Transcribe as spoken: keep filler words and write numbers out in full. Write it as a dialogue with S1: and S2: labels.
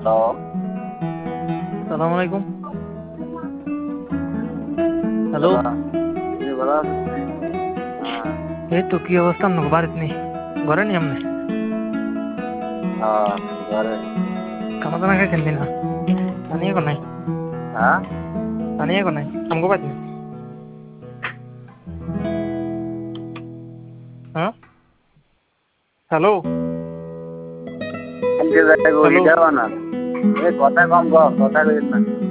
S1: Hello.
S2: সালামু আলাইকুম। Hello.
S1: সালাম। জি ভালো আছেন? হ্যাঁ।
S2: এই তো কি অবস্থা আপনাকে বাড়িতে নেই ঘরে নি আপনি
S1: হ্যাঁ, ঘরে।
S2: খানা দানা খাইছেন দিনা পানি এখন নাই
S1: হ্যাঁ?
S2: পানি এখন নাই আমগো বাদ নেই হ্যাঁ হ্যালো
S1: কোনকে যাইব
S2: হ্যালো
S1: হিডা বানান। এ কথা কম কও, কথা কইন না।